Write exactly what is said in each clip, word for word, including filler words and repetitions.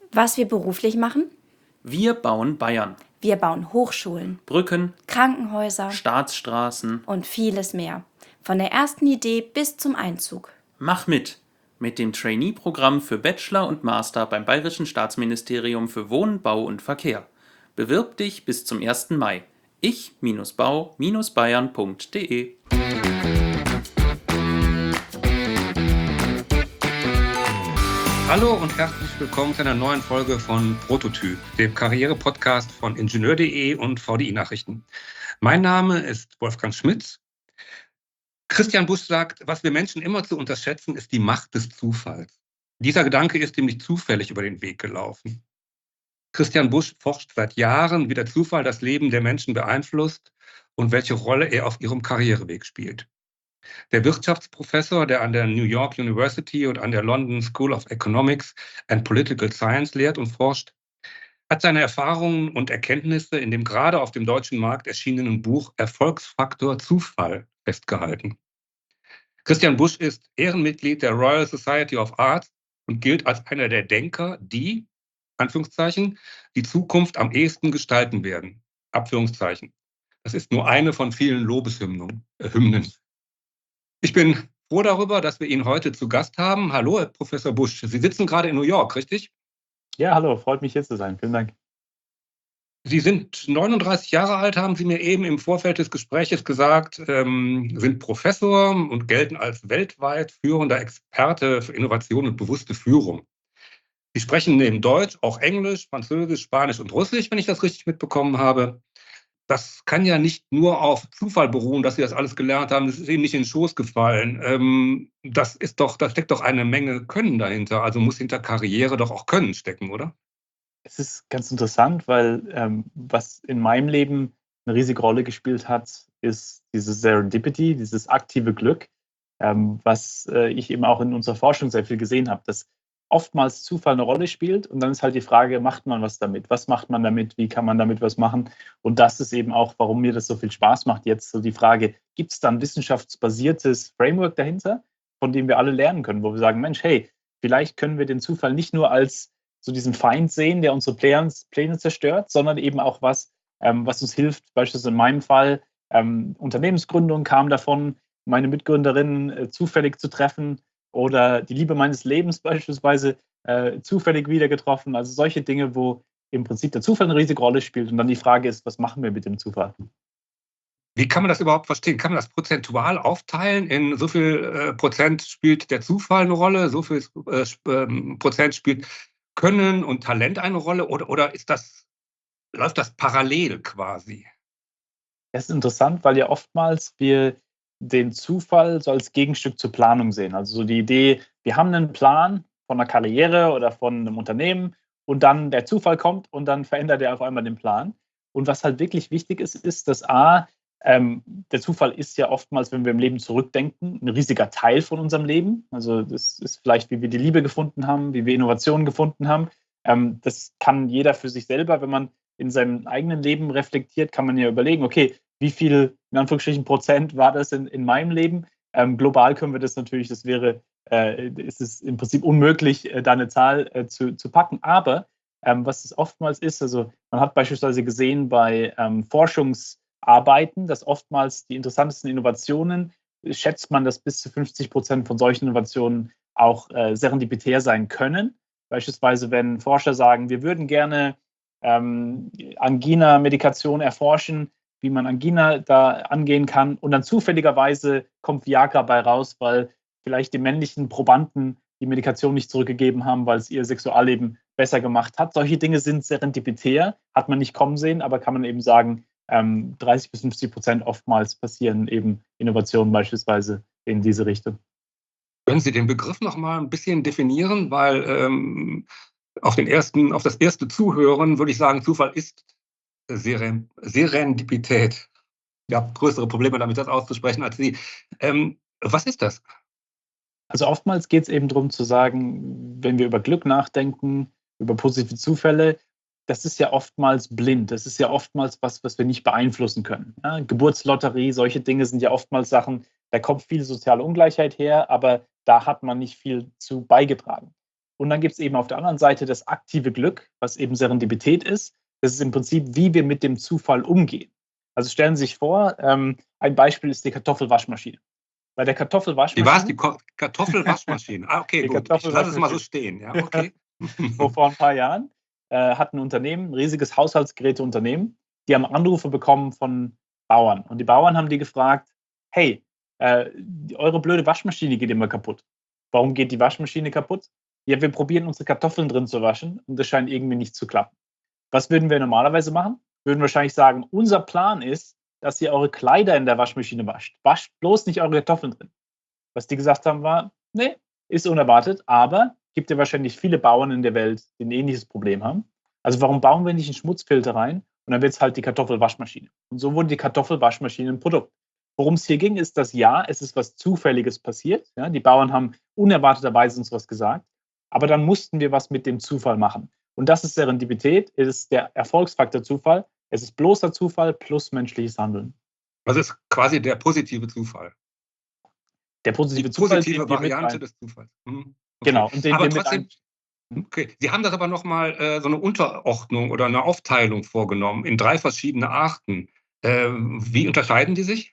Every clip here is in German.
Was wir beruflich machen? Wir bauen Bayern. Wir bauen Hochschulen, Brücken, Krankenhäuser Staatsstraßen. und vieles mehr. Von der ersten Idee bis zum Einzug. Mach mit! Mit dem Trainee-Programm für Bachelor und Master beim Bayerischen Staatsministerium für Wohnen, Bau und Verkehr. Bewirb dich bis zum ersten Mai. ich-bau-bayern punkt de Hallo und herzlich willkommen zu einer neuen Folge von Prototyp, dem Karriere-Podcast von Ingenieur punkt de und V D I-Nachrichten. Mein Name ist Wolfgang Schmitz. Christian Busch sagt, was wir Menschen immer zu unterschätzen, ist die Macht des Zufalls. Dieser Gedanke ist ihm nicht zufällig über den Weg gelaufen. Christian Busch forscht seit Jahren, wie der Zufall das Leben der Menschen beeinflusst und welche Rolle er auf ihrem Karriereweg spielt. Der Wirtschaftsprofessor, der an der New York University und an der London School of Economics and Political Science lehrt und forscht, hat seine Erfahrungen und Erkenntnisse in dem gerade auf dem deutschen Markt erschienenen Buch Erfolgsfaktor Zufall festgehalten. Christian Busch ist Ehrenmitglied der Royal Society of Arts und gilt als einer der Denker, die, Anführungszeichen, die Zukunft am ehesten gestalten werden. Abführungszeichen. Das ist nur eine von vielen Lobeshymnen. Äh, Hymnen. Ich bin froh darüber, dass wir ihn heute zu Gast haben. Hallo, Herr Professor Busch. Sie sitzen gerade in New York, richtig? Ja, hallo, freut mich hier zu sein. Vielen Dank. Sie sind neununddreißig Jahre alt, haben Sie mir eben im Vorfeld des Gespräches gesagt, ähm, sind Professor und gelten als weltweit führender Experte für Innovation und bewusste Führung. Sie sprechen neben Deutsch auch Englisch, Französisch, Spanisch und Russisch, wenn ich das richtig mitbekommen habe. Das kann ja nicht nur auf Zufall beruhen, dass Sie das alles gelernt haben. Das ist Ihnen nicht in den Schoß gefallen. Ähm, das ist doch, da steckt doch eine Menge Können dahinter. Also muss hinter Karriere doch auch Können stecken, oder? Es ist ganz interessant, weil ähm, was in meinem Leben eine riesige Rolle gespielt hat, ist diese Serendipity, dieses aktive Glück, ähm, was äh, ich eben auch in unserer Forschung sehr viel gesehen habe, dass oftmals Zufall eine Rolle spielt und dann ist halt die Frage, macht man was damit? Was macht man damit? Wie kann man damit was machen? Und das ist eben auch, warum mir das so viel Spaß macht, jetzt so die Frage, gibt es da ein wissenschaftsbasiertes Framework dahinter, von dem wir alle lernen können, wo wir sagen, Mensch, hey, vielleicht können wir den Zufall nicht nur als so diesen Feind sehen, der unsere Pläne, Pläne zerstört, sondern eben auch was, ähm, was uns hilft. Beispielsweise in meinem Fall, ähm, Unternehmensgründung kam davon, meine Mitgründerin äh, zufällig zu treffen oder die Liebe meines Lebens beispielsweise äh, zufällig wieder getroffen. Also solche Dinge, wo im Prinzip der Zufall eine riesige Rolle spielt und dann die Frage ist, was machen wir mit dem Zufall? Wie kann man das überhaupt verstehen? Kann man das prozentual aufteilen? In so viel äh, Prozent spielt der Zufall eine Rolle, so viel äh, ähm, Prozent spielt Können und Talent eine Rolle oder, oder ist das, läuft das parallel quasi? Es ist interessant, weil ja oftmals wir den Zufall so als Gegenstück zur Planung sehen. Also so die Idee, wir haben einen Plan von einer Karriere oder von einem Unternehmen und dann der Zufall kommt und dann verändert er auf einmal den Plan. Und was halt wirklich wichtig ist, ist, dass A, ähm, der Zufall ist ja oftmals, wenn wir im Leben zurückdenken, ein riesiger Teil von unserem Leben. Also das ist vielleicht, wie wir die Liebe gefunden haben, wie wir Innovationen gefunden haben. Ähm, das kann jeder für sich selber, wenn man in seinem eigenen Leben reflektiert, kann man ja überlegen, okay, wie viel, in Anführungsstrichen, Prozent war das in, in meinem Leben? Ähm, global können wir das natürlich, das wäre, äh, ist es im Prinzip unmöglich, äh, da eine Zahl äh, zu, zu packen. Aber ähm, was es oftmals ist, also man hat beispielsweise gesehen bei ähm, Forschungsarbeiten, dass oftmals die interessantesten Innovationen, schätzt man, dass bis zu fünfzig Prozent von solchen Innovationen auch äh, serendipitär sein können. Beispielsweise, wenn Forscher sagen, wir würden gerne ähm, Angina-Medikation erforschen, wie man Angina da angehen kann. Und dann zufälligerweise kommt Viagra bei raus, weil vielleicht die männlichen Probanden die Medikation nicht zurückgegeben haben, weil es ihr Sexualleben besser gemacht hat. Solche Dinge sind serendipitär, hat man nicht kommen sehen, aber kann man eben sagen, ähm, dreißig bis fünfzig Prozent oftmals passieren eben Innovationen beispielsweise in diese Richtung. Können Sie den Begriff noch mal ein bisschen definieren? Weil ähm, auf, den ersten, auf das erste Zuhören würde ich sagen, Zufall ist Seren, Serendipität. Ich habe größere Probleme damit, das auszusprechen als Sie. Ähm, was ist das? Also oftmals geht es eben darum zu sagen, wenn wir über Glück nachdenken, über positive Zufälle, das ist ja oftmals blind. Das ist ja oftmals was, was wir nicht beeinflussen können. Ja, Geburtslotterie, solche Dinge sind ja oftmals Sachen, da kommt viel soziale Ungleichheit her, aber da hat man nicht viel zu beigetragen. Und dann gibt es eben auf der anderen Seite das aktive Glück, was eben Serendipität ist. Das ist im Prinzip, wie wir mit dem Zufall umgehen. Also stellen Sie sich vor, ähm, ein Beispiel ist die Kartoffelwaschmaschine. Bei der Kartoffelwaschmaschine. Die war es, die Ko- Kartoffelwaschmaschine. Ah, okay, Die gut. Ich lasse es mal so Kartoffelwaschmaschine. stehen. Ja, okay. Vor, vor ein paar Jahren äh, hat ein Unternehmen, ein riesiges Haushaltsgeräteunternehmen, die haben Anrufe bekommen von Bauern. Und die Bauern haben die gefragt, hey, äh, die- eure blöde Waschmaschine geht immer kaputt. Warum geht die Waschmaschine kaputt? Ja, wir probieren unsere Kartoffeln drin zu waschen und das scheint irgendwie nicht zu klappen. Was würden wir normalerweise machen? Wir würden wahrscheinlich sagen, unser Plan ist, dass ihr eure Kleider in der Waschmaschine wascht. Wascht bloß nicht eure Kartoffeln drin. Was die gesagt haben war, nee, ist unerwartet, aber gibt ja wahrscheinlich viele Bauern in der Welt, die ein ähnliches Problem haben. Also warum bauen wir nicht einen Schmutzfilter rein und dann wird es halt die Kartoffelwaschmaschine. Und so wurde die Kartoffelwaschmaschine ein Produkt. Worum es hier ging, ist, dass ja, es ist was Zufälliges passiert. Ja, die Bauern haben unerwarteterweise uns was gesagt, aber dann mussten wir was mit dem Zufall machen. Und das ist Serendipität, es ist der Erfolgsfaktor Zufall. Es ist bloßer Zufall plus menschliches Handeln. Das ist quasi der positive Zufall. Der Die positive Zufall, positive den wir mit Variante rein- des Zufalls. Mhm. Okay. Genau, und den Aber wir mit trotzdem, ein- okay. Sie haben das aber nochmal äh, so eine Unterordnung oder eine Aufteilung vorgenommen in drei verschiedene Arten. Ähm, wie unterscheiden die sich?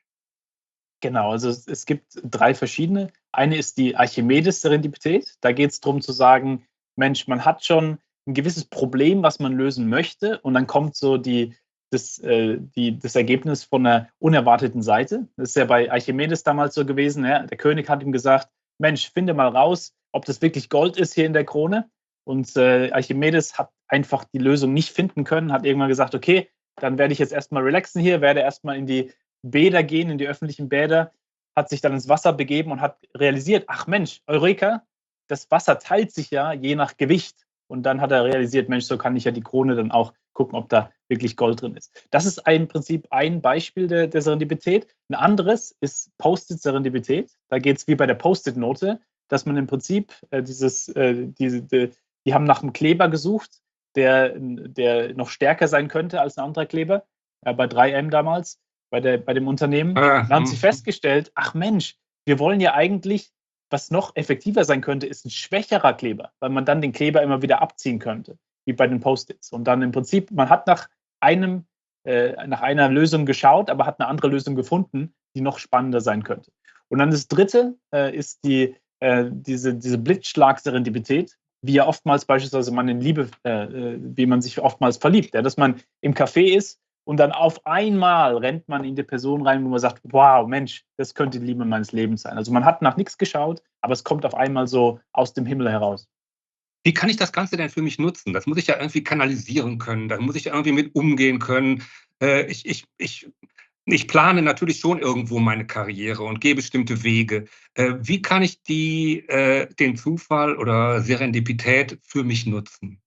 Genau, also es, es gibt drei verschiedene. Eine ist die Archimedes-Serendipität. Da geht es darum zu sagen, Mensch, man hat schon ein gewisses Problem, was man lösen möchte, und dann kommt so die, das, äh, die, das Ergebnis von einer unerwarteten Seite. Das ist ja bei Archimedes damals so gewesen. Ja? Der König hat ihm gesagt, Mensch, finde mal raus, ob das wirklich Gold ist hier in der Krone. Und äh, Archimedes hat einfach die Lösung nicht finden können, hat irgendwann gesagt, okay, dann werde ich jetzt erstmal relaxen hier, werde erstmal in die Bäder gehen, in die öffentlichen Bäder, hat sich dann ins Wasser begeben und hat realisiert, ach Mensch, Eureka, das Wasser teilt sich ja je nach Gewicht. Und dann hat er realisiert, Mensch, so kann ich ja die Krone dann auch gucken, ob da wirklich Gold drin ist. Das ist im Prinzip ein Beispiel der, der Serendipität. Ein anderes ist Post-it-Serendipität. Da geht es wie bei der Post-it-Note, dass man im Prinzip äh, dieses, äh, diese, die, die haben nach einem Kleber gesucht, der, der noch stärker sein könnte als ein anderer Kleber, äh, bei drei M damals, bei, der, bei dem Unternehmen. Ah, Dann haben sie hm. festgestellt, ach Mensch, wir wollen ja eigentlich, was noch effektiver sein könnte, ist ein schwächerer Kleber, weil man dann den Kleber immer wieder abziehen könnte, wie bei den Post-its. Und dann im Prinzip, man hat nach einem, äh, nach einer Lösung geschaut, aber hat eine andere Lösung gefunden, die noch spannender sein könnte. Und dann das dritte äh, ist die, äh, diese, diese Blitzschlag-Serendipität, wie ja oftmals beispielsweise man in Liebe, äh, wie man sich oftmals verliebt, ja, dass man im Café ist und dann auf einmal rennt man in die Person rein, wo man sagt, wow, Mensch, das könnte die Liebe meines Lebens sein. Also man hat nach nichts geschaut, aber es kommt auf einmal so aus dem Himmel heraus. Wie kann ich das Ganze denn für mich nutzen? Das muss ich ja irgendwie kanalisieren können, da muss ich ja irgendwie mit umgehen können. Äh, ich, ich, ich, ich plane natürlich schon irgendwo meine Karriere und gehe bestimmte Wege. Äh, wie kann ich die, äh, den Zufall oder Serendipität für mich nutzen?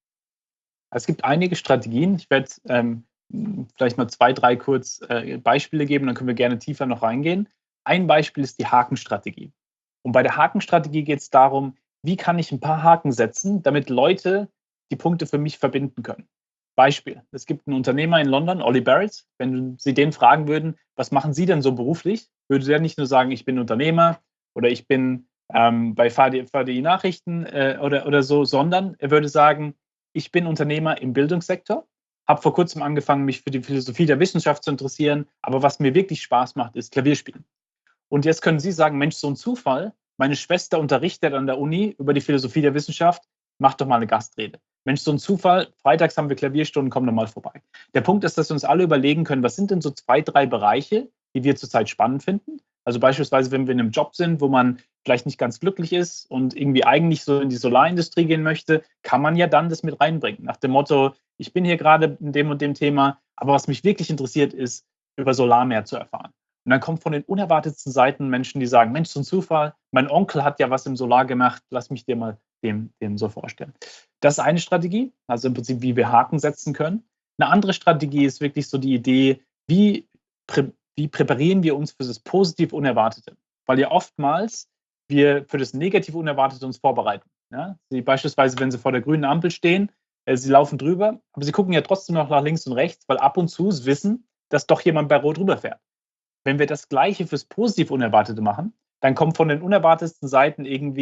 Es gibt einige Strategien. Ich werde ähm, vielleicht mal zwei, drei kurz äh, Beispiele geben, dann können wir gerne tiefer noch reingehen. Ein Beispiel ist die Hakenstrategie. Und bei der Hakenstrategie geht es darum, wie kann ich ein paar Haken setzen, damit Leute die Punkte für mich verbinden können. Beispiel, es gibt einen Unternehmer in London, Ollie Barrett. Wenn Sie den fragen würden, was machen Sie denn so beruflich, würde der nicht nur sagen, ich bin Unternehmer oder ich bin ähm, bei V D I Nachrichten äh, oder, oder so, sondern er würde sagen, ich bin Unternehmer im Bildungssektor, habe vor kurzem angefangen, mich für die Philosophie der Wissenschaft zu interessieren, aber was mir wirklich Spaß macht, ist Klavierspielen. Und jetzt können Sie sagen, Mensch, so ein Zufall, meine Schwester unterrichtet an der Uni über die Philosophie der Wissenschaft, mach doch mal eine Gastrede. Mensch, so ein Zufall, freitags haben wir Klavierstunden, komm doch mal vorbei. Der Punkt ist, dass wir uns alle überlegen können, was sind denn so zwei, drei Bereiche, die wir zurzeit spannend finden. Also beispielsweise, wenn wir in einem Job sind, wo man vielleicht nicht ganz glücklich ist und irgendwie eigentlich so in die Solarindustrie gehen möchte, kann man ja dann das mit reinbringen. Nach dem Motto, ich bin hier gerade in dem und dem Thema, aber was mich wirklich interessiert, ist, über Solar mehr zu erfahren. Und dann kommt von den unerwartetsten Seiten Menschen, die sagen, Mensch, so ein Zufall, mein Onkel hat ja was im Solar gemacht, lass mich dir mal dem, dem so vorstellen. Das ist eine Strategie, also im Prinzip, wie wir Haken setzen können. Eine andere Strategie ist wirklich so die Idee, wie, prä, wie präparieren wir uns für das positiv Unerwartete? Weil ja oftmals wir für das negativ Unerwartete uns vorbereiten. Ja? Sie beispielsweise, wenn Sie vor der grünen Ampel stehen, äh, Sie laufen drüber, aber Sie gucken ja trotzdem noch nach links und rechts, weil ab und zu wissen, dass doch jemand bei Rot rüberfährt. Wenn wir das Gleiche fürs positiv Unerwartete machen, dann kommt von den unerwartetsten Seiten irgendwie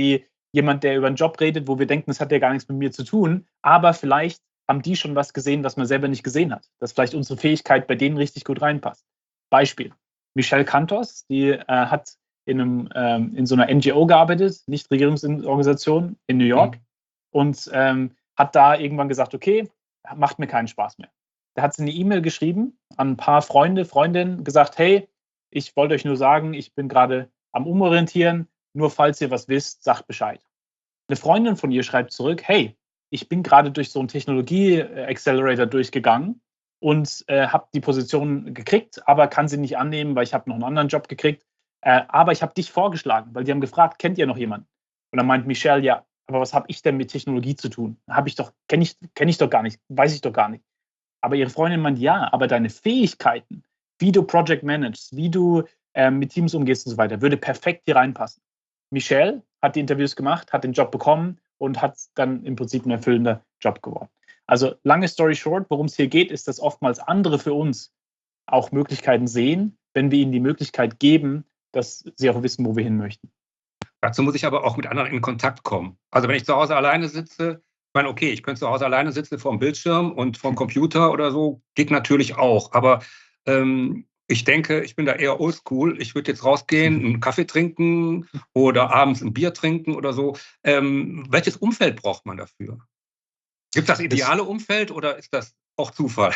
jemand, der über einen Job redet, wo wir denken, das hat ja gar nichts mit mir zu tun, aber vielleicht haben die schon was gesehen, was man selber nicht gesehen hat, dass vielleicht unsere Fähigkeit bei denen richtig gut reinpasst. Beispiel, Michelle Cantos, die äh, hat in, einem, ähm, in so einer N G O gearbeitet, Nichtregierungsorganisation in New York, mhm. und ähm, hat da irgendwann gesagt, okay, macht mir keinen Spaß mehr. Da hat sie eine E-Mail geschrieben an ein paar Freunde, Freundinnen, gesagt, hey, ich wollte euch nur sagen, ich bin gerade am Umorientieren, nur falls ihr was wisst, sagt Bescheid. Eine Freundin von ihr schreibt zurück, hey, ich bin gerade durch so einen Technologie-Accelerator durchgegangen und äh, habe die Position gekriegt, aber kann sie nicht annehmen, weil ich habe noch einen anderen Job gekriegt. Äh, aber ich habe dich vorgeschlagen, weil die haben gefragt, kennt ihr noch jemanden? Und dann meint Michelle, ja, aber was habe ich denn mit Technologie zu tun? Habe ich doch, kenne ich, kenn ich doch gar nicht, weiß ich doch gar nicht. Aber ihre Freundin meint, ja, aber deine Fähigkeiten, wie du Project managst, wie du äh, mit Teams umgehst und so weiter, würde perfekt hier reinpassen. Michelle hat die Interviews gemacht, hat den Job bekommen und hat dann im Prinzip ein erfüllender Job geworden. Also lange Story short, worum es hier geht, ist, dass oftmals andere für uns auch Möglichkeiten sehen, wenn wir ihnen die Möglichkeit geben, dass sie auch wissen, wo wir hin möchten. Dazu muss ich aber auch mit anderen in Kontakt kommen. Also wenn ich zu Hause alleine sitze, ich meine, okay, ich könnte zu Hause alleine sitzen vor dem Bildschirm und vom Computer oder so, geht natürlich auch. Aber ähm, ich denke, ich bin da eher oldschool. Ich würde jetzt rausgehen, einen Kaffee trinken oder abends ein Bier trinken oder so. Ähm, welches Umfeld braucht man dafür? Gibt es das ideale Umfeld oder ist das auch Zufall?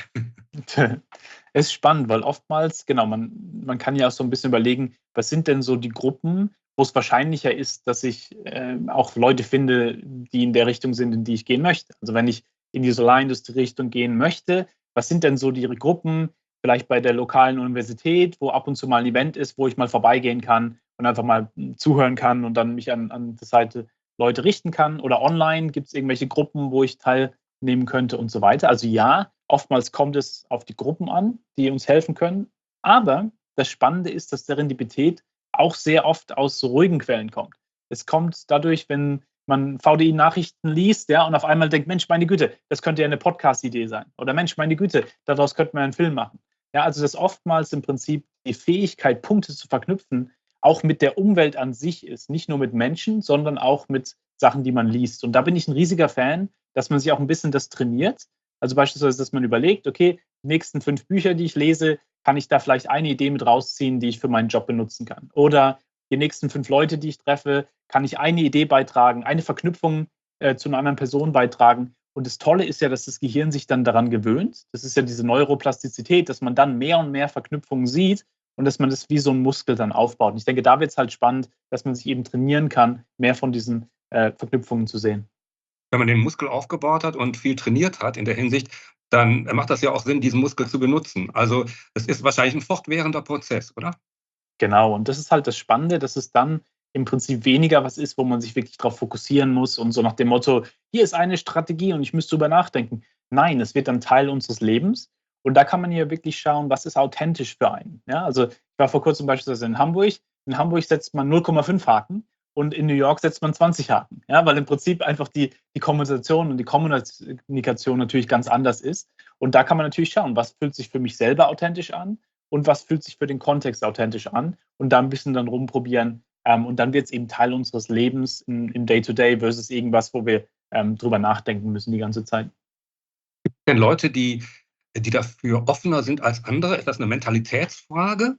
Es ist spannend, weil oftmals, genau, man, man kann ja auch so ein bisschen überlegen, was sind denn so die Gruppen, wo es wahrscheinlicher ist, dass ich äh, auch Leute finde, die in der Richtung sind, in die ich gehen möchte. Also wenn ich in die Solarindustrie-Richtung gehen möchte, was sind denn so die Gruppen, vielleicht bei der lokalen Universität, wo ab und zu mal ein Event ist, wo ich mal vorbeigehen kann und einfach mal zuhören kann und dann mich an, an die Seite Leute richten kann. Oder online gibt es irgendwelche Gruppen, wo ich teilnehmen könnte und so weiter. Also ja, oftmals kommt es auf die Gruppen an, die uns helfen können. Aber das Spannende ist, dass Serendipität auch sehr oft aus so ruhigen Quellen kommt. Es kommt dadurch, wenn man V D I-Nachrichten liest, ja, und auf einmal denkt, Mensch, meine Güte, das könnte ja eine Podcast-Idee sein. Oder Mensch, meine Güte, daraus könnte man einen Film machen. Ja, also dass oftmals im Prinzip die Fähigkeit, Punkte zu verknüpfen, auch mit der Umwelt an sich ist. Nicht nur mit Menschen, sondern auch mit Sachen, die man liest. Und da bin ich ein riesiger Fan, dass man sich auch ein bisschen das trainiert. Also beispielsweise, dass man überlegt, okay, die nächsten fünf Bücher, die ich lese, kann ich da vielleicht eine Idee mit rausziehen, die ich für meinen Job benutzen kann. Oder die nächsten fünf Leute, die ich treffe, kann ich eine Idee beitragen, eine Verknüpfung äh, zu einer anderen Person beitragen. Und das Tolle ist ja, dass das Gehirn sich dann daran gewöhnt. Das ist ja diese Neuroplastizität, dass man dann mehr und mehr Verknüpfungen sieht und dass man das wie so ein Muskel dann aufbaut. Und ich denke, da wird es halt spannend, dass man sich eben trainieren kann, mehr von diesen äh, Verknüpfungen zu sehen. Wenn man den Muskel aufgebaut hat und viel trainiert hat in der Hinsicht, dann macht das ja auch Sinn, diesen Muskel zu benutzen. Also es ist wahrscheinlich ein fortwährender Prozess, oder? Genau, und das ist halt das Spannende, dass es dann im Prinzip weniger was ist, wo man sich wirklich darauf fokussieren muss und so nach dem Motto, hier ist eine Strategie und ich müsste drüber nachdenken. Nein, es wird dann Teil unseres Lebens und da kann man ja wirklich schauen, was ist authentisch für einen. Ja, also ich war vor kurzem beispielsweise in Hamburg. In Hamburg setzt man null Komma fünf Haken und in New York setzt man zwanzig Haken. Ja, weil im Prinzip einfach die, die Kommunikation und die Kommunikation natürlich ganz anders ist. Und da kann man natürlich schauen, was fühlt sich für mich selber authentisch an und was fühlt sich für den Kontext authentisch an und da ein bisschen dann rumprobieren. Ähm, und dann wird es eben Teil unseres Lebens im, im Day-to-Day versus irgendwas, wo wir ähm, drüber nachdenken müssen die ganze Zeit. Gibt es denn Leute, die, die dafür offener sind als andere? Ist das eine Mentalitätsfrage?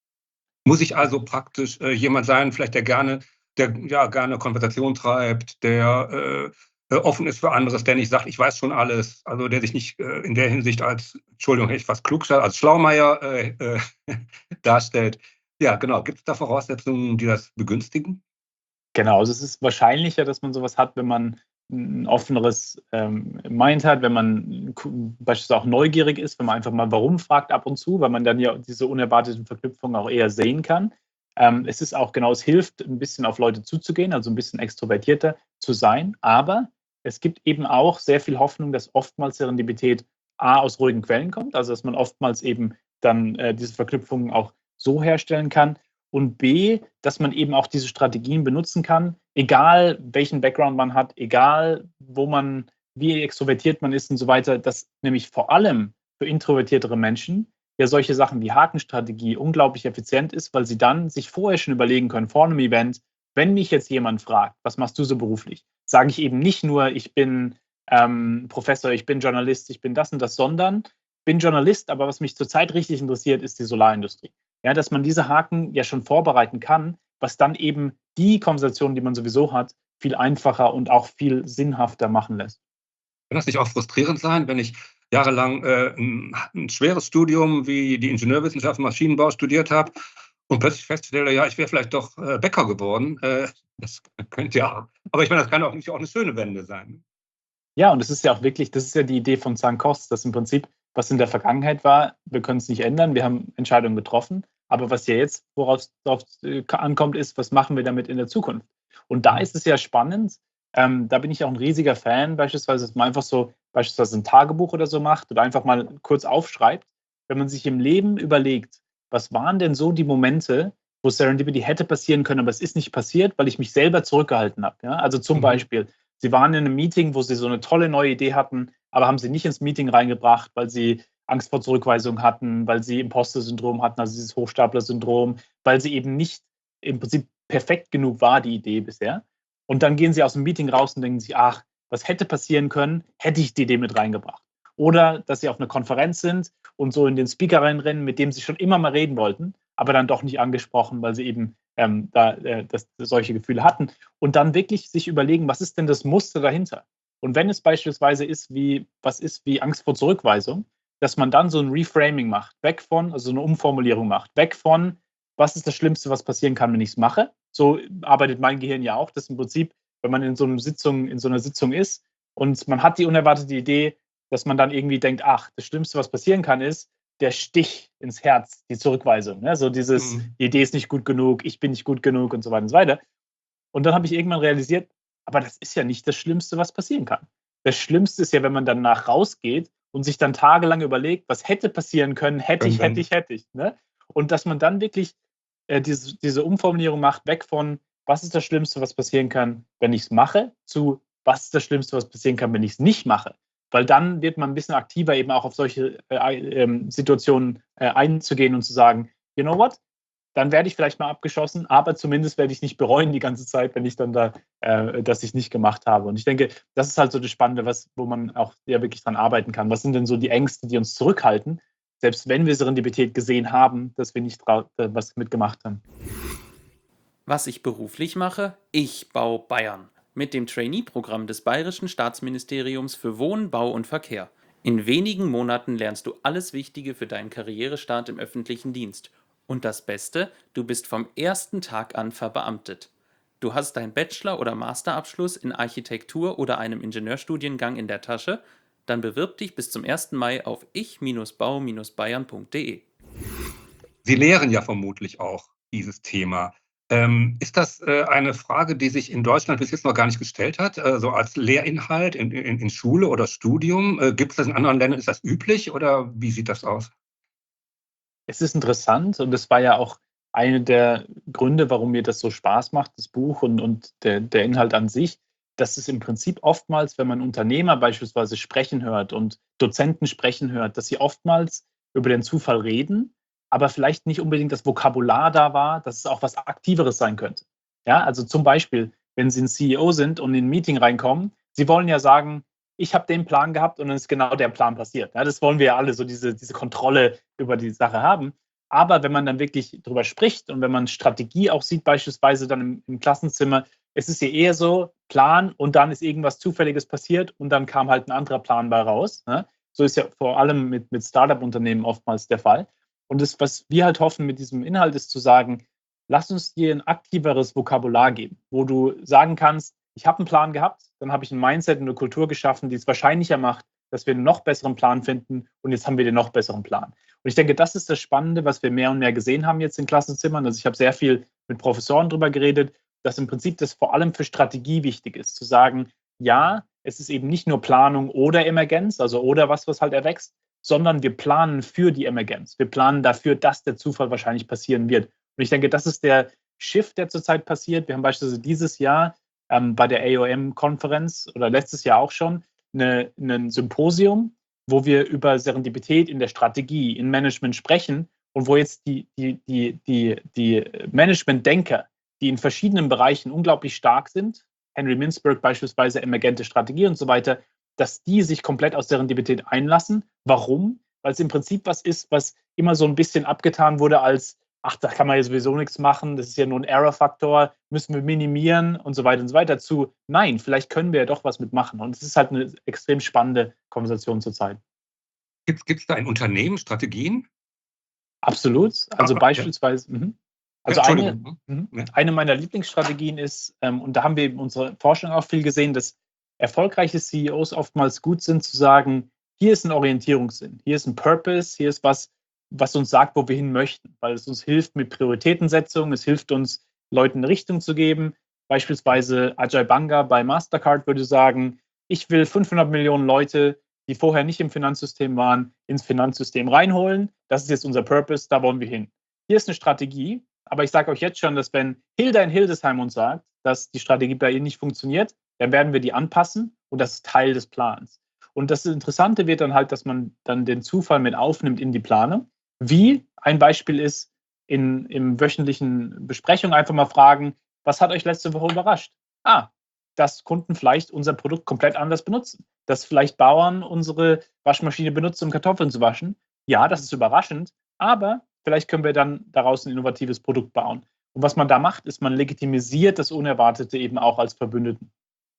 Muss ich also praktisch äh, jemand sein, vielleicht der gerne, der ja gerne Konversation treibt, der äh, offen ist für anderes, der nicht sagt, ich weiß schon alles, also der sich nicht äh, in der Hinsicht als, Entschuldigung, hätte ich fast Klugscheißer, als Schlaumeier äh, äh, darstellt. Ja, genau. Gibt es da Voraussetzungen, die das begünstigen? Genau, also es ist wahrscheinlicher, dass man sowas hat, wenn man ein offeneres ähm, Mind hat, wenn man beispielsweise auch neugierig ist, wenn man einfach mal warum fragt ab und zu, weil man dann ja diese unerwarteten Verknüpfungen auch eher sehen kann. Ähm, es ist auch genau, es hilft, ein bisschen auf Leute zuzugehen, also ein bisschen extrovertierter zu sein, aber es gibt eben auch sehr viel Hoffnung, dass oftmals Serendipität A aus ruhigen Quellen kommt, also dass man oftmals eben dann äh, diese Verknüpfungen auch so herstellen kann und B, dass man eben auch diese Strategien benutzen kann, egal welchen Background man hat, egal wo man, wie extrovertiert man ist und so weiter, dass nämlich vor allem für introvertiertere Menschen ja solche Sachen wie Hakenstrategie unglaublich effizient ist, weil sie dann sich vorher schon überlegen können, vor einem Event, wenn mich jetzt jemand fragt, was machst du so beruflich, sage ich eben nicht nur, ich bin ähm, Professor, ich bin Journalist, ich bin das und das, sondern ich bin Journalist, aber was mich zurzeit richtig interessiert, ist die Solarindustrie. Ja, dass man diese Haken ja schon vorbereiten kann, was dann eben die Konversation, die man sowieso hat, viel einfacher und auch viel sinnhafter machen lässt. Kann das nicht auch frustrierend sein, wenn ich jahrelang äh, ein, ein schweres Studium wie die Ingenieurwissenschaft und Maschinenbau studiert habe und plötzlich feststelle, ja, ich wäre vielleicht doch äh, Bäcker geworden? Äh, das könnte ja, aber ich meine, das kann auch nicht auch eine schöne Wende sein. Ja, und das ist ja auch wirklich, das ist ja die Idee von Sunk Cost, dass im Prinzip, was in der Vergangenheit war, wir können es nicht ändern, wir haben Entscheidungen getroffen, aber was ja jetzt, worauf es darauf äh, ankommt, ist, was machen wir damit in der Zukunft? Und da ist es ja spannend, ähm, da bin ich auch ein riesiger Fan, beispielsweise, dass man einfach so, beispielsweise ein Tagebuch oder so macht oder einfach mal kurz aufschreibt, wenn man sich im Leben überlegt, was waren denn so die Momente, wo Serendipity hätte passieren können, aber es ist nicht passiert, weil ich mich selber zurückgehalten habe. Ja? Also zum Mhm. Beispiel, Sie waren in einem Meeting, wo Sie so eine tolle neue Idee hatten, aber haben sie nicht ins Meeting reingebracht, weil Sie Angst vor Zurückweisung hatten, weil Sie Imposter-Syndrom hatten, also dieses Hochstapler-Syndrom, weil sie eben nicht im Prinzip perfekt genug war, die Idee bisher. Und dann gehen Sie aus dem Meeting raus und denken sich, ach, was hätte passieren können, hätte ich die Idee mit reingebracht. Oder dass Sie auf einer Konferenz sind und so in den Speaker reinrennen, mit dem Sie schon immer mal reden wollten, aber dann doch nicht angesprochen, weil Sie eben ähm, da äh, das, solche Gefühle hatten. Und dann wirklich sich überlegen, was ist denn das Muster dahinter? Und wenn es beispielsweise ist, wie, was ist wie Angst vor Zurückweisung, dass man dann so ein Reframing macht, weg von, also eine Umformulierung macht, weg von, was ist das Schlimmste, was passieren kann, wenn ich es mache? So arbeitet mein Gehirn ja auch, dass im Prinzip, wenn man in so, einer Sitzung, in so einer Sitzung ist und man hat die unerwartete Idee, dass man dann irgendwie denkt, ach, das Schlimmste, was passieren kann, ist der Stich ins Herz, die Zurückweisung. Ne? So dieses, Mhm. die Idee ist nicht gut genug, ich bin nicht gut genug und so weiter und so weiter. Und dann habe ich irgendwann realisiert, aber das ist ja nicht das Schlimmste, was passieren kann. Das Schlimmste ist ja, wenn man danach rausgeht und sich dann tagelang überlegt, was hätte passieren können, hätte ich, hätte ich, hätte ich. Ne? Und dass man dann wirklich äh, diese, diese Umformulierung macht, weg von, was ist das Schlimmste, was passieren kann, wenn ich es mache, zu, was ist das Schlimmste, was passieren kann, wenn ich es nicht mache. Weil dann wird man ein bisschen aktiver, eben auch auf solche äh, äh, Situationen äh, einzugehen und zu sagen, you know what? Dann werde ich vielleicht mal abgeschossen, aber zumindest werde ich nicht bereuen die ganze Zeit, wenn ich dann da, äh, dass ich es nicht gemacht habe. Und ich denke, das ist halt so das Spannende, was, wo man auch ja wirklich dran arbeiten kann. Was sind denn so die Ängste, die uns zurückhalten, selbst wenn wir Serendipität gesehen haben, dass wir nicht äh, was mitgemacht haben? Was ich beruflich mache? Ich baue Bayern. Mit dem Trainee-Programm des Bayerischen Staatsministeriums für Wohnen, Bau und Verkehr. In wenigen Monaten lernst du alles Wichtige für deinen Karrierestart im öffentlichen Dienst. Und das Beste, du bist vom ersten Tag an verbeamtet. Du hast deinen Bachelor- oder Masterabschluss in Architektur oder einem Ingenieurstudiengang in der Tasche? Dann bewirb dich bis zum ersten Mai auf ich Bau Bayern punkt de. Sie lehren ja vermutlich auch dieses Thema. Ähm, ist das äh, eine Frage, die sich in Deutschland bis jetzt noch gar nicht gestellt hat, äh, so als Lehrinhalt in, in, in Schule oder Studium? Äh, gibt es das in anderen Ländern? Ist das üblich oder wie sieht das aus? Es ist interessant und das war ja auch einer der Gründe, warum mir das so Spaß macht, das Buch und, und der, der Inhalt an sich, dass es im Prinzip oftmals, wenn man Unternehmer beispielsweise sprechen hört und Dozenten sprechen hört, dass sie oftmals über den Zufall reden, aber vielleicht nicht unbedingt das Vokabular da war, dass es auch was Aktiveres sein könnte. Ja, also zum Beispiel, wenn Sie ein C E O sind und in ein Meeting reinkommen, Sie wollen ja sagen, ich habe den Plan gehabt und dann ist genau der Plan passiert. Ja, das wollen wir ja alle, so diese, diese Kontrolle über die Sache haben. Aber wenn man dann wirklich drüber spricht und wenn man Strategie auch sieht, beispielsweise dann im, im Klassenzimmer, es ist ja eher so, Plan und dann ist irgendwas Zufälliges passiert und dann kam halt ein anderer Plan bei raus. Ne? So ist ja vor allem mit, mit Startup-Unternehmen oftmals der Fall. Und das, was wir halt hoffen mit diesem Inhalt, ist zu sagen, lass uns dir ein aktiveres Vokabular geben, wo du sagen kannst, ich habe einen Plan gehabt, dann habe ich ein Mindset und eine Kultur geschaffen, die es wahrscheinlicher macht, dass wir einen noch besseren Plan finden und jetzt haben wir den noch besseren Plan. Und ich denke, das ist das Spannende, was wir mehr und mehr gesehen haben jetzt in Klassenzimmern. Also ich habe sehr viel mit Professoren darüber geredet, dass im Prinzip das vor allem für Strategie wichtig ist, zu sagen, ja, es ist eben nicht nur Planung oder Emergenz, also oder was, was halt erwächst, sondern wir planen für die Emergenz. Wir planen dafür, dass der Zufall wahrscheinlich passieren wird. Und ich denke, das ist der Shift, der zurzeit passiert. Wir haben beispielsweise dieses Jahr ähm, bei der A O M-Konferenz oder letztes Jahr auch schon eine, ein Symposium, wo wir über Serendipität in der Strategie, in Management sprechen und wo jetzt die, die, die, die, die Management-Denker die in verschiedenen Bereichen unglaublich stark sind, Henry Mintzberg beispielsweise, emergente Strategie und so weiter, dass die sich komplett aus Serendipität einlassen. Warum? Weil es im Prinzip was ist, was immer so ein bisschen abgetan wurde als, ach, da kann man ja sowieso nichts machen, das ist ja nur ein Error-Faktor, müssen wir minimieren und so weiter und so weiter, zu, nein, vielleicht können wir ja doch was mitmachen. Und es ist halt eine extrem spannende Konversation zurzeit. Gibt es da in Unternehmen Strategien? Absolut. Also Aber, beispielsweise, mhm. also Ja, eine, Entschuldigung. mhm. Ja. eine meiner Lieblingsstrategien ist, ähm, und da haben wir in unserer Forschung auch viel gesehen, dass erfolgreiche C E Os oftmals gut sind zu sagen, hier ist ein Orientierungssinn, hier ist ein Purpose, hier ist was, was uns sagt, wo wir hin möchten, weil es uns hilft mit Prioritätensetzung, es hilft uns, Leuten eine Richtung zu geben. Beispielsweise Ajay Banga bei Mastercard würde sagen, ich will fünfhundert Millionen Leute, die vorher nicht im Finanzsystem waren, ins Finanzsystem reinholen. Das ist jetzt unser Purpose, da wollen wir hin. Hier ist eine Strategie, aber ich sage euch jetzt schon, dass wenn Hilda in Hildesheim uns sagt, dass die Strategie bei ihr nicht funktioniert, dann werden wir die anpassen und das ist Teil des Plans. Und das Interessante wird dann halt, dass man dann den Zufall mit aufnimmt in die Plane. Wie ein Beispiel ist, in, im wöchentlichen Besprechung einfach mal fragen, was hat euch letzte Woche überrascht? Ah, dass Kunden vielleicht unser Produkt komplett anders benutzen. Dass vielleicht Bauern unsere Waschmaschine benutzen, um Kartoffeln zu waschen. Ja, das ist überraschend, aber vielleicht können wir dann daraus ein innovatives Produkt bauen. Und was man da macht, ist, man legitimisiert das Unerwartete eben auch als Verbündeten.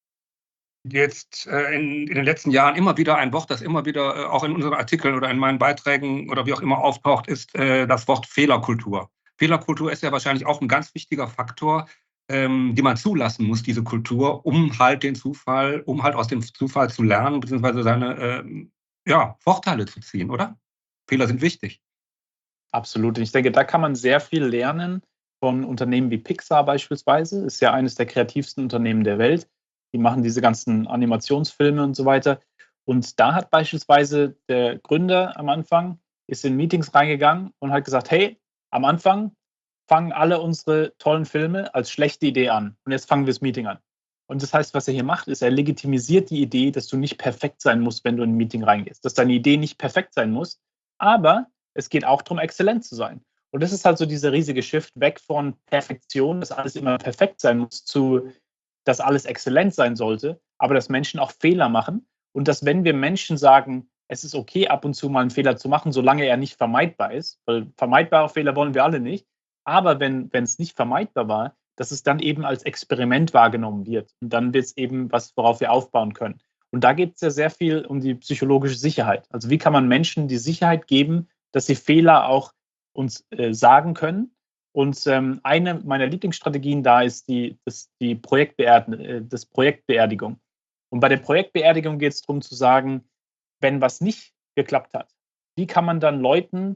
Jetzt äh, in, in den letzten Jahren immer wieder ein Wort, das immer wieder äh, auch in unseren Artikeln oder in meinen Beiträgen oder wie auch immer auftaucht, ist äh, das Wort Fehlerkultur. Fehlerkultur ist ja wahrscheinlich auch ein ganz wichtiger Faktor, ähm, den man zulassen muss, diese Kultur, um halt den Zufall, um halt aus dem Zufall zu lernen, beziehungsweise seine äh, ja, Vorteile zu ziehen, oder? Fehler sind wichtig. Absolut. Und ich denke, da kann man sehr viel lernen von Unternehmen wie Pixar beispielsweise. Ist ja eines der kreativsten Unternehmen der Welt. Die machen diese ganzen Animationsfilme und so weiter. Und da hat beispielsweise der Gründer am Anfang, ist in Meetings reingegangen und hat gesagt, hey, am Anfang fangen alle unsere tollen Filme als schlechte Idee an. Und jetzt fangen wir das Meeting an. Und das heißt, was er hier macht, ist, er legitimisiert die Idee, dass du nicht perfekt sein musst, wenn du in ein Meeting reingehst. Dass deine Idee nicht perfekt sein muss, aber es geht auch darum, exzellent zu sein. Und das ist halt so dieser riesige Shift weg von Perfektion, dass alles immer perfekt sein muss, zu dass alles exzellent sein sollte, aber dass Menschen auch Fehler machen und dass, wenn wir Menschen sagen, es ist okay, ab und zu mal einen Fehler zu machen, solange er nicht vermeidbar ist, weil vermeidbare Fehler wollen wir alle nicht, aber wenn wenn es nicht vermeidbar war, dass es dann eben als Experiment wahrgenommen wird und dann wird es eben was, worauf wir aufbauen können. Und da geht es ja sehr viel um die psychologische Sicherheit. Also wie kann man Menschen die Sicherheit geben, dass sie Fehler auch uns äh, sagen können. Und ähm, eine meiner Lieblingsstrategien da ist die, das, die Projektbeerd äh, das Projektbeerdigung. Und bei der Projektbeerdigung geht es darum zu sagen, wenn was nicht geklappt hat, wie kann man dann Leuten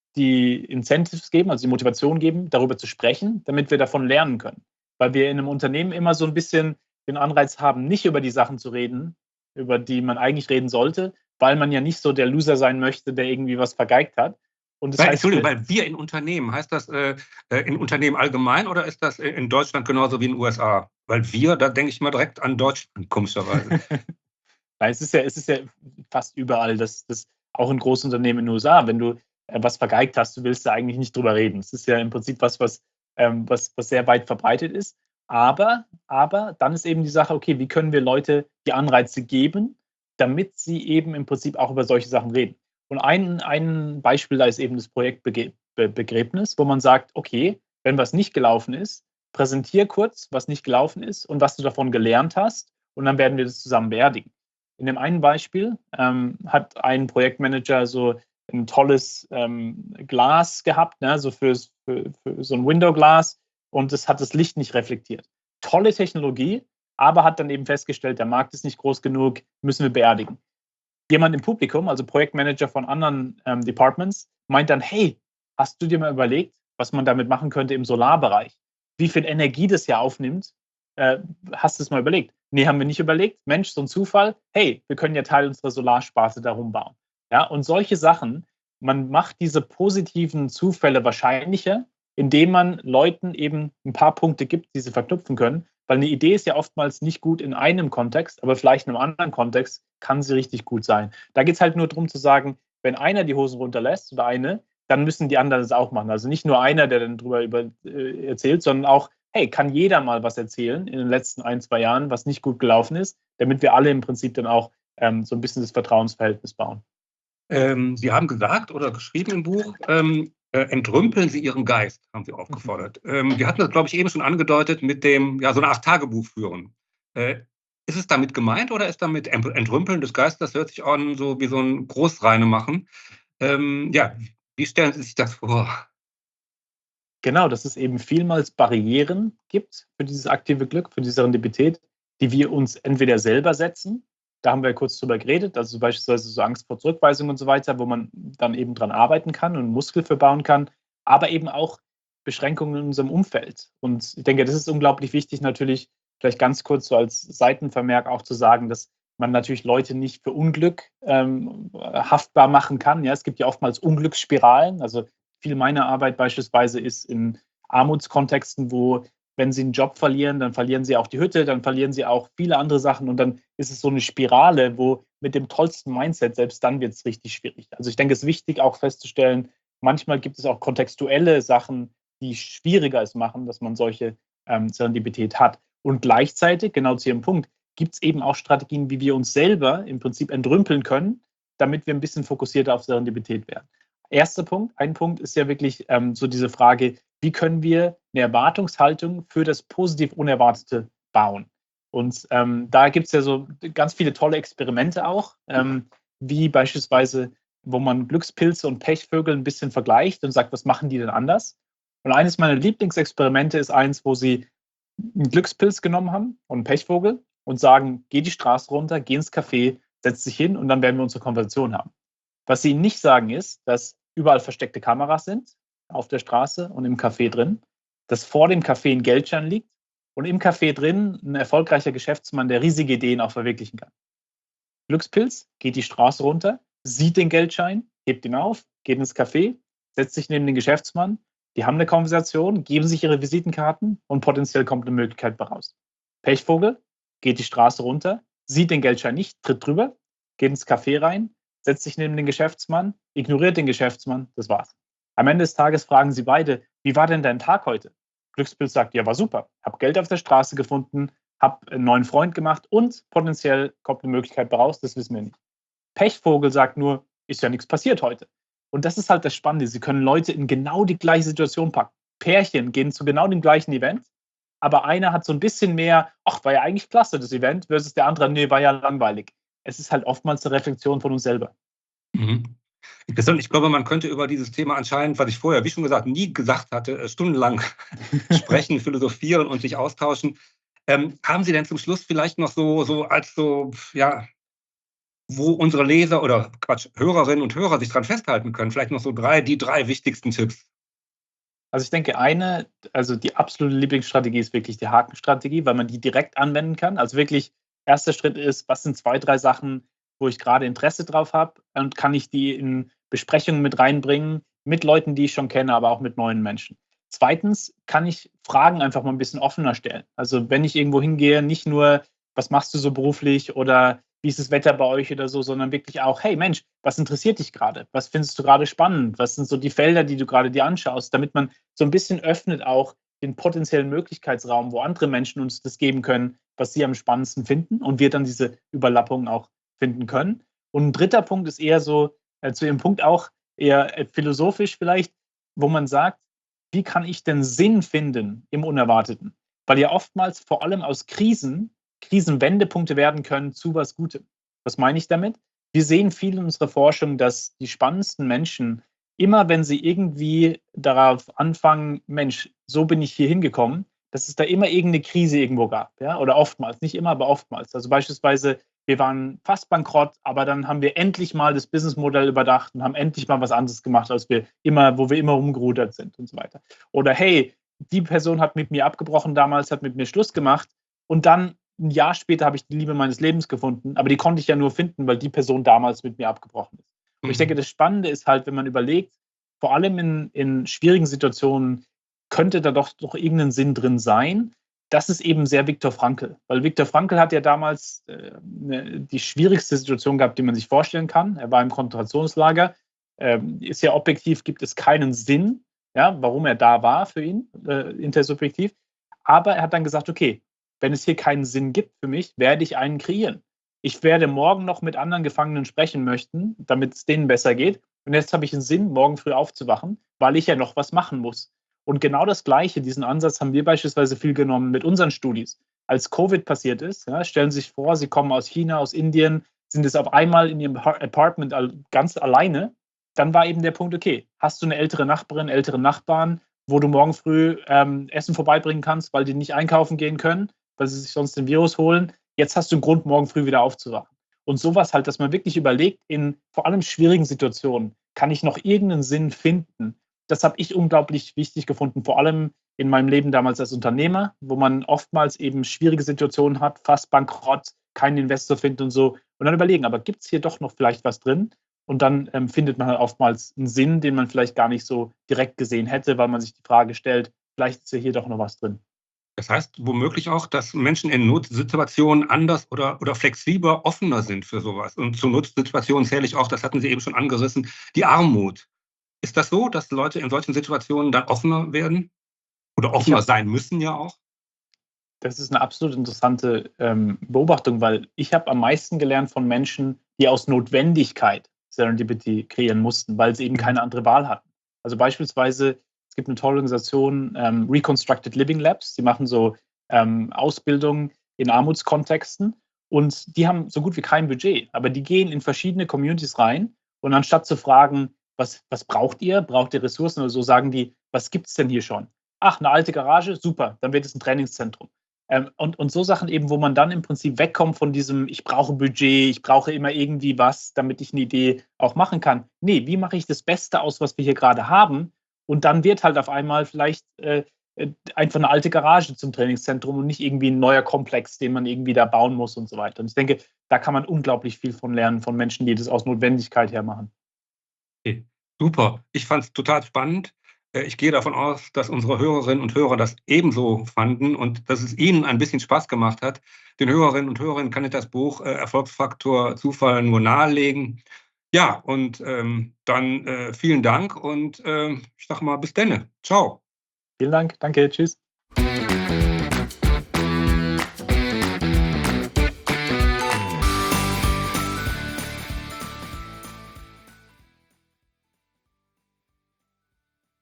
die Incentives geben, also die Motivation geben, darüber zu sprechen, damit wir davon lernen können. Weil wir in einem Unternehmen immer so ein bisschen den Anreiz haben, nicht über die Sachen zu reden, über die man eigentlich reden sollte, weil man ja nicht so der Loser sein möchte, der irgendwie was vergeigt hat. Und das Weil, heißt, Entschuldigung, weil wir in Unternehmen, heißt das äh, in Unternehmen allgemein oder ist das in Deutschland genauso wie in den U S A? Weil wir, da denke ich mal direkt an Deutschland, komischerweise. Nein, es ist ja, es ist ja fast überall, das, das auch in großen Unternehmen in den U S A, wenn du äh, was vergeigt hast, du willst da eigentlich nicht drüber reden. Es ist ja im Prinzip was, was, ähm, was, was sehr weit verbreitet ist. Aber, aber dann ist eben die Sache, okay, wie können wir Leute die Anreize geben, damit sie eben im Prinzip auch über solche Sachen reden. Und ein, ein Beispiel da ist eben das Projektbegräbnis, wo man sagt, okay, wenn was nicht gelaufen ist, präsentier kurz, was nicht gelaufen ist und was du davon gelernt hast und dann werden wir das zusammen beerdigen. In dem einen Beispiel ähm, hat ein Projektmanager so ein tolles ähm, Glas gehabt, ne, so für, für, für so ein Window-Glas und das hat das Licht nicht reflektiert. Tolle Technologie, aber hat dann eben festgestellt, der Markt ist nicht groß genug, müssen wir beerdigen. Jemand im Publikum, also Projektmanager von anderen ähm, Departments, meint dann, hey, hast du dir mal überlegt, was man damit machen könnte im Solarbereich? Wie viel Energie das ja aufnimmt? Äh, hast du es mal überlegt? Nee, haben wir nicht überlegt. Mensch, so ein Zufall. Hey, wir können ja Teil unserer Solarsparte darum bauen. Ja, und solche Sachen, man macht diese positiven Zufälle wahrscheinlicher, indem man Leuten eben ein paar Punkte gibt, die sie verknüpfen können. Weil eine Idee ist ja oftmals nicht gut in einem Kontext, aber vielleicht in einem anderen Kontext kann sie richtig gut sein. Da geht es halt nur darum zu sagen, wenn einer die Hosen runterlässt oder eine, dann müssen die anderen das auch machen. Also nicht nur einer, der dann drüber über, äh, erzählt, sondern auch hey, kann jeder mal was erzählen in den letzten ein, zwei Jahren, was nicht gut gelaufen ist, damit wir alle im Prinzip dann auch ähm, so ein bisschen das Vertrauensverhältnis bauen. Ähm, Sie haben gesagt oder geschrieben im Buch, ähm, äh, entrümpeln Sie Ihren Geist, haben Sie aufgefordert. Mhm. Ähm, wir hatten das, glaube ich, eben schon angedeutet mit dem, ja, so eine Art Tagebuch führen. Äh, ist es damit gemeint oder ist damit Entrümpeln des Geistes, das hört sich an so wie so ein Großreine machen. Ähm, ja, wie stellen Sie sich das vor? Genau, dass es eben vielmals Barrieren gibt für dieses aktive Glück, für die Serendipität, die wir uns entweder selber setzen, da haben wir ja kurz drüber geredet, also beispielsweise so Angst vor Zurückweisung und so weiter, wo man dann eben dran arbeiten kann und einen Muskel für bauen kann, aber eben auch Beschränkungen in unserem Umfeld. Und ich denke, das ist unglaublich wichtig, natürlich vielleicht ganz kurz so als Seitenvermerk auch zu sagen, dass man natürlich Leute nicht für Unglück ähm, haftbar machen kann. Ja, es gibt ja oftmals Unglücksspiralen, also viel meiner Arbeit beispielsweise ist in Armutskontexten, wo, wenn sie einen Job verlieren, dann verlieren sie auch die Hütte, dann verlieren sie auch viele andere Sachen und dann ist es so eine Spirale, wo mit dem tollsten Mindset, selbst dann wird es richtig schwierig. Also ich denke, es ist wichtig auch festzustellen, manchmal gibt es auch kontextuelle Sachen, die schwieriger es machen, dass man solche ähm, Serendipität hat. Und gleichzeitig, genau zu Ihrem Punkt, gibt es eben auch Strategien, wie wir uns selber im Prinzip entrümpeln können, damit wir ein bisschen fokussierter auf Serendipität werden. Erster Punkt, ein Punkt ist ja wirklich ähm, so diese Frage, wie können wir eine Erwartungshaltung für das positiv Unerwartete bauen? Und ähm, da gibt es ja so ganz viele tolle Experimente auch, ähm, wie beispielsweise, wo man Glückspilze und Pechvögel ein bisschen vergleicht und sagt, was machen die denn anders? Und eines meiner Lieblingsexperimente ist eins, wo sie einen Glückspilz genommen haben und einen Pechvogel und sagen, geh die Straße runter, geh ins Café, setz dich hin und dann werden wir unsere Konversation haben. Was sie nicht sagen ist, dass überall versteckte Kameras sind, auf der Straße und im Café drin, dass vor dem Café ein Geldschein liegt und im Café drin ein erfolgreicher Geschäftsmann, der riesige Ideen auch verwirklichen kann. Glückspilz geht die Straße runter, sieht den Geldschein, hebt ihn auf, geht ins Café, setzt sich neben den Geschäftsmann, die haben eine Konversation, geben sich ihre Visitenkarten und potenziell kommt eine Möglichkeit raus. Pechvogel geht die Straße runter, sieht den Geldschein nicht, tritt drüber, geht ins Café rein, setzt sich neben den Geschäftsmann, ignoriert den Geschäftsmann, das war's. Am Ende des Tages fragen sie beide, wie war denn dein Tag heute? Glückspilz sagt, ja, war super. Hab Geld auf der Straße gefunden, hab einen neuen Freund gemacht und potenziell kommt eine Möglichkeit raus, das wissen wir nicht. Pechvogel sagt nur, ist ja nichts passiert heute. Und das ist halt das Spannende. Sie können Leute in genau die gleiche Situation packen. Pärchen gehen zu genau dem gleichen Event, aber einer hat so ein bisschen mehr, ach, war ja eigentlich klasse, das Event, versus der andere, nee, war ja langweilig. Es ist halt oftmals eine Reflexion von uns selber. Mhm. Interessant. Ich glaube, man könnte über dieses Thema anscheinend, was ich vorher, wie schon gesagt, nie gesagt hatte, stundenlang sprechen, philosophieren und sich austauschen. Ähm, haben Sie denn zum Schluss vielleicht noch so, so als so, ja, wo unsere Leser oder Quatsch, Hörerinnen und Hörer sich dran festhalten können? Vielleicht noch so drei, die drei wichtigsten Tipps. Also ich denke, eine, also die absolute Lieblingsstrategie ist wirklich die Hakenstrategie, weil man die direkt anwenden kann. Also wirklich, erster Schritt ist, was sind zwei, drei Sachen, wo ich gerade Interesse drauf habe und kann ich die in Besprechungen mit reinbringen, mit Leuten, die ich schon kenne, aber auch mit neuen Menschen. Zweitens kann ich Fragen einfach mal ein bisschen offener stellen. Also wenn ich irgendwo hingehe, nicht nur, was machst du so beruflich oder wie ist das Wetter bei euch oder so, sondern wirklich auch, hey Mensch, was interessiert dich gerade? Was findest du gerade spannend? Was sind so die Felder, die du gerade dir anschaust, damit man so ein bisschen öffnet auch den potenziellen Möglichkeitsraum, wo andere Menschen uns das geben können, was sie am spannendsten finden und wir dann diese Überlappungen auch finden können. Und ein dritter Punkt ist eher so, äh, zu Ihrem Punkt auch eher äh, philosophisch vielleicht, wo man sagt, wie kann ich denn Sinn finden im Unerwarteten? Weil ja oftmals vor allem aus Krisen Krisen Wendepunkte werden können zu was Gutem. Was meine ich damit? Wir sehen viel in unserer Forschung, dass die spannendsten Menschen immer, wenn sie irgendwie darauf anfangen, Mensch, so bin ich hier hingekommen, dass es da immer irgendeine Krise irgendwo gab. Ja? Oder oftmals, nicht immer, aber oftmals. Also beispielsweise, wir waren fast bankrott, aber dann haben wir endlich mal das Businessmodell überdacht und haben endlich mal was anderes gemacht, als wir immer, wo wir immer rumgerudert sind und so weiter. Oder hey, die Person hat mit mir abgebrochen damals, hat mit mir Schluss gemacht und dann ein Jahr später habe ich die Liebe meines Lebens gefunden, aber die konnte ich ja nur finden, weil die Person damals mit mir abgebrochen ist. Und ich denke, das Spannende ist halt, wenn man überlegt, vor allem in, in schwierigen Situationen könnte da doch, doch irgendein Sinn drin sein. Das ist eben sehr Viktor Frankl, weil Viktor Frankl hat ja damals äh, ne, die schwierigste Situation gehabt, die man sich vorstellen kann. Er war im Konzentrationslager, äh, ist ja objektiv, gibt es keinen Sinn, ja, warum er da war für ihn, äh, intersubjektiv. Aber er hat dann gesagt, okay, wenn es hier keinen Sinn gibt für mich, werde ich einen kreieren. Ich werde morgen noch mit anderen Gefangenen sprechen möchten, damit es denen besser geht. Und jetzt habe ich einen Sinn, morgen früh aufzuwachen, weil ich ja noch was machen muss. Und genau das Gleiche, diesen Ansatz haben wir beispielsweise viel genommen mit unseren Studis. Als Covid passiert ist, ja, stellen Sie sich vor, Sie kommen aus China, aus Indien, sind es auf einmal in Ihrem Apartment ganz alleine. Dann war eben der Punkt, okay, hast du eine ältere Nachbarin, ältere Nachbarn, wo du morgen früh ähm, Essen vorbeibringen kannst, weil die nicht einkaufen gehen können, weil sie sich sonst den Virus holen. Jetzt hast du einen Grund, morgen früh wieder aufzuwachen. Und sowas halt, dass man wirklich überlegt, in vor allem schwierigen Situationen, kann ich noch irgendeinen Sinn finden? Das habe ich unglaublich wichtig gefunden, vor allem in meinem Leben damals als Unternehmer, wo man oftmals eben schwierige Situationen hat, fast bankrott, keinen Investor findet und so. Und dann überlegen, aber gibt es hier doch noch vielleicht was drin? Und dann ähm, findet man halt oftmals einen Sinn, den man vielleicht gar nicht so direkt gesehen hätte, weil man sich die Frage stellt, vielleicht ist ja hier doch noch was drin. Das heißt womöglich auch, dass Menschen in Notsituationen anders oder, oder flexibler, offener sind für sowas. Und zu Notsituationen zähle ich auch, das hatten Sie eben schon angerissen, die Armut. Ist das so, dass Leute in solchen Situationen dann offener werden? Oder offener hab, sein müssen ja auch? Das ist eine absolut interessante ähm, Beobachtung, weil ich habe am meisten gelernt von Menschen, die aus Notwendigkeit Serendipity kreieren mussten, weil sie eben keine andere Wahl hatten. Also beispielsweise, es gibt eine tolle Organisation, ähm, Reconstructed Living Labs, die machen so ähm, Ausbildung in Armutskontexten und die haben so gut wie kein Budget, aber die gehen in verschiedene Communities rein und anstatt zu fragen, was, was braucht ihr, braucht ihr Ressourcen oder so, sagen die, was gibt es denn hier schon? Ach, eine alte Garage, super, dann wird es ein Trainingszentrum. Ähm, und, und so Sachen eben, wo man dann im Prinzip wegkommt von diesem, ich brauche Budget, ich brauche immer irgendwie was, damit ich eine Idee auch machen kann. Nee, wie mache ich das Beste aus, was wir hier gerade haben? Und dann wird halt auf einmal vielleicht äh, einfach eine alte Garage zum Trainingszentrum und nicht irgendwie ein neuer Komplex, den man irgendwie da bauen muss und so weiter. Und ich denke, da kann man unglaublich viel von lernen, von Menschen, die das aus Notwendigkeit her machen. Okay, super. Ich fand es total spannend. Ich gehe davon aus, dass unsere Hörerinnen und Hörer das ebenso fanden und dass es ihnen ein bisschen Spaß gemacht hat. Den Hörerinnen und Hörern kann ich das Buch äh, Erfolgsfaktor Zufall nur nahelegen. Ja, und ähm, dann äh, vielen Dank und äh, ich sage mal bis denne. Ciao. Vielen Dank, danke, tschüss.